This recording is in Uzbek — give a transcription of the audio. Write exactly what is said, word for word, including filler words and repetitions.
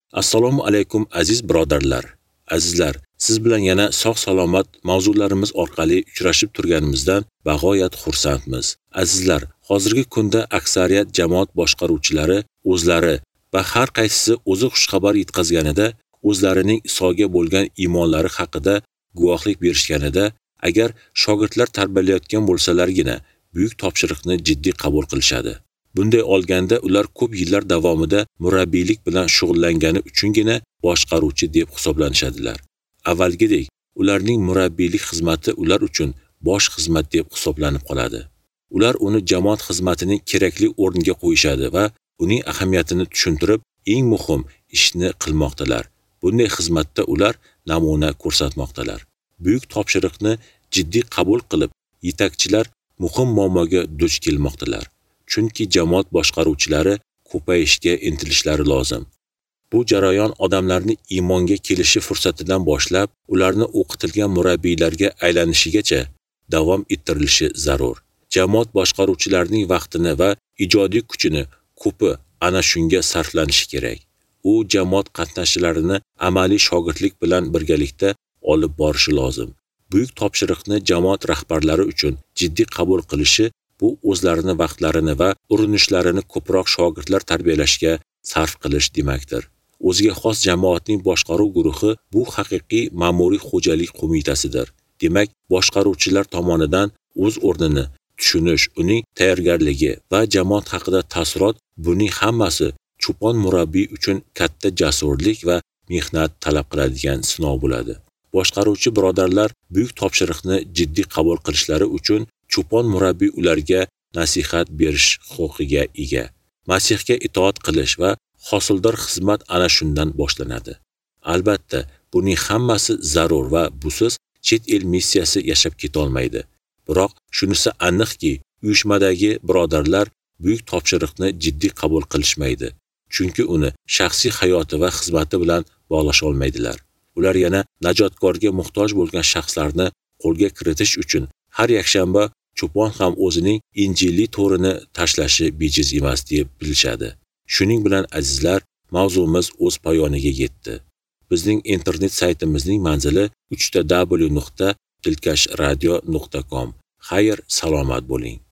Assalomu alaykum aziz birodarlar. Azizlar, siz bilan yana sog'-salomat mavzularimiz orqali uchrashib turganimizdan bag'oyat xursandmiz. Azizlar, hozirgi kunda aksariyat jamoat boshqaruvchilari o'zlari va har qaysisi o'zi xushxabar yetkazganida o'zlarining Isoga bo'lgan iymonlari haqida guvohlik berishganida, agar shogirdlar tarbiyalayotgan bo'lsalargina buyuk topshiriqni jiddiy qabul qilishadi. Bunday olganda ular ko'p yillar davomida murabbiylik bilan shug'ullangani uchungina boshqaruvchi deb hisoblanishadilar. Avvalgidek, ularning murabbiylik xizmati ular uchun bosh xizmat deb hisoblanib qoladi. Ular uni jamoat xizmatining kerakli o'rniga qo'yishadi va uning ahamiyatini tushuntirib, eng muhim ishni qilmoqdalar. Bunday xizmatda ular namuna ko'rsatmoqdalar. Buyuk topshiriqni jiddiy qabul qilib, yetakchilar muhim muammoga duch kelmoqdalar. Chunki jamoat boshqaruvchilari ko'payishga intilishlari lozim. Bu jarayon odamlarni iymonga kelishi fursatidan boshlab, ularni o'qitilgan murabbiylarga aylanishigacha davom ettirilishi zarur. Jamoat boshqaruvchilarining vaqtini va ijodiy kuchini ko'pi ana shunga sarflanishi kerak. U jamoat qatnashchilarini amaliy shogirdlik bilan birgalikda olib borishi lozim. Buyuk topshiriqni jamoat rahbarlari uchun jiddiy qabul qilishi bu o'zlarini vaqtlarini va urinishlarini ko'proq shogirdlar tarbiyalashga sarf qilish demakdir. O'ziga xos jamoatning boshqaruv guruhi bu haqiqiy ma'muriy xo'jalik qo'mitasidir. Demak, boshqaruvchilar tomonidan o'z o'rnini tushunish, uning tayyorgarligi va jamoat haqida taassurot, buning hammasi cho'pon murabbiy uchun katta jasurlik va mehnat talab qiladigan sinov bo'ladi. Boshqaruvchi birodarlar buyuk topshiriqni jiddiy qabul qilishlari uchun cho'pon murabbiy ularga nasihat berish huquqiga ega. Masihga itoat qilish va hosildor xizmat ana shundan boshlanadi. Albatta, buning hammasi zarur va busiz chet el missiyasi yashab keta olmaydi. Biroq shunisi aniqki, uyushmadagi birodarlar buyuk topshiriqni jiddiy qabul qilishmaydi. Chunki uni shaxsiy hayoti va xizmati bilan bog'lasha olmaydilar. Ular yana najotkorga muhtoj bo'lgan shaxslarni qo'lga kiritish uchun har yakshanba cho'pon ham o'zining injilli to'rini tashlashi bejiz emas deb bilishadi. Shuning bilan azizlar, mavzumiz o'z poyoniga yetdi. Bizning internet saytimizning manzili uch w nuqta dilkash radio nuqta com. Xayr, salomat bo'ling.